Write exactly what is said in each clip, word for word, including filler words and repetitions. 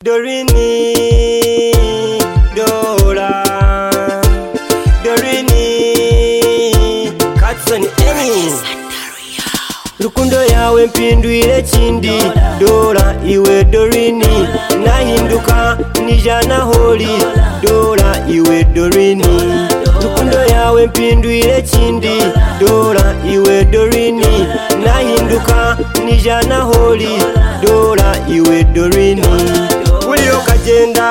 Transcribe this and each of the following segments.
Dorini, Dora, Dorini, Katson Eni. Rukundo yawe mpinduire chindi, Dora iwe Dorini. Nahinduka nijana holi, Dora iwe Dorini. Rukundo yawe mpinduire chindi, Dora iwe Dorini. Nahinduka nijana holi, Dora iwe Dorini. Uliyo kagenda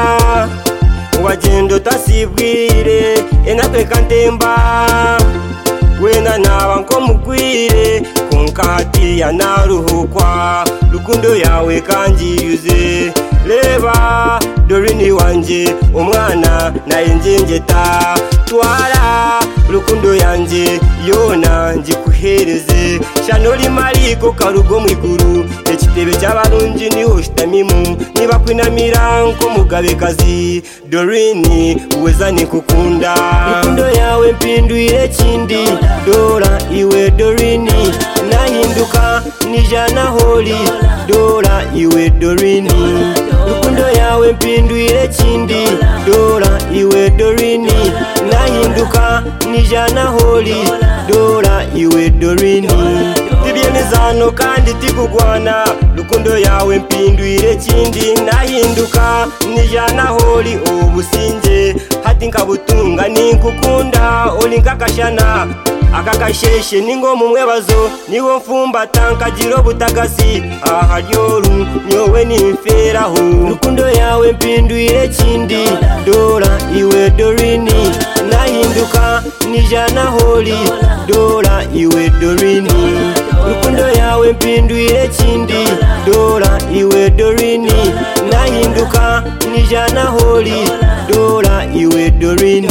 wagendo tasibwire enakwe kantemba wena nawa nko mugwire kunkati ya naruhukwa rukundo yawe kanjiyuze leba Dorini wanje umwana naye njengeta twara rukundo yanje yona njikuhereze shanoli mariko karugo mwiguru ekitebe cy'abarungi ni hoshitamimu niba kwinamira nko mugabekazi Dorini uweza nikukunda rukundo yawe mpinduire chindi Dora iwe Dorini nahinduka nijana holi Dora iwe Dorini rukundo yawe mpinduire chindi Dora iwe Dorini nahinduka nijana holi Dora iwe Dorini tibyemezano kandi tikugwana rukundo yawe mpinduire chindi nahinduka nijana holi obusinje hati nkabutunga ninkukunda oli nkakashana akakasheshe ningo mumwebazo niwo mfumba tankagiro butagasi aha ryoru nyowe nimferaho rukundo yawe mpinduire chindi Dora iwe Dorini nahinduka nijana holi Dora iwe Dorini rukundo yawe mpinduire chindi Dora iwe Dorini nahinduka nijana holi Dora iwe Dorini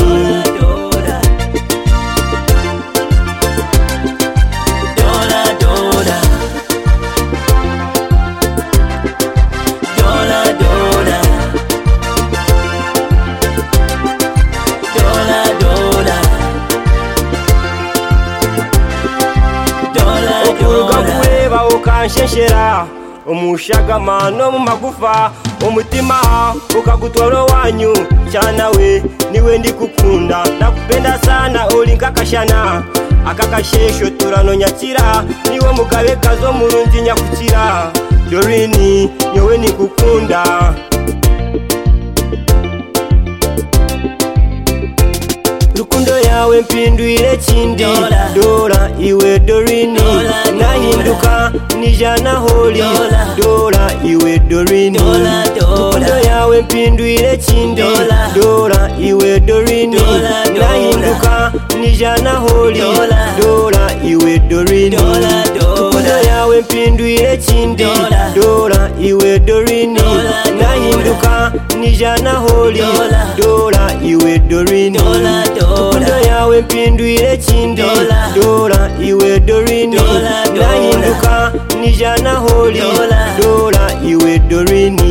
ukansheshera umushagamano mu magufa umutima ukagutwara wanyu cyanawe niwe ndikukunda nakupenda sana oli nkakashana akakashesho turanonyakira niwe mugabekazo murunzi nyakukira Dorini nyowe nikukunda rukundo yawe mpinduire chindi Dora iwe Dorini nahinduka nijana holi Dora iwe Dorini rukundo yawe mpinduire chindi Dora iwe Dorini nahinduka nijana holi Dora iwe Dorini rukundo yawe mpinduire chindi Dora iwe Dorini nahinduka nijana holi Dora iwe Dorini rukundo yawe mpinduire chindi Dora iwe Dorini nahinduka nijana holi Dora iwe Dorini